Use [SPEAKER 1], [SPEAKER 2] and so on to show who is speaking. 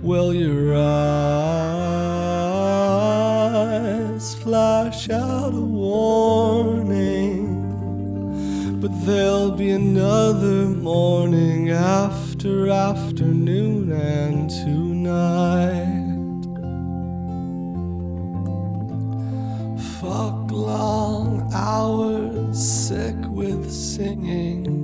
[SPEAKER 1] Will your eyes flash out a warning? But there'll be another morning after afternoon and tonight. Fuck long hours, sick with singing.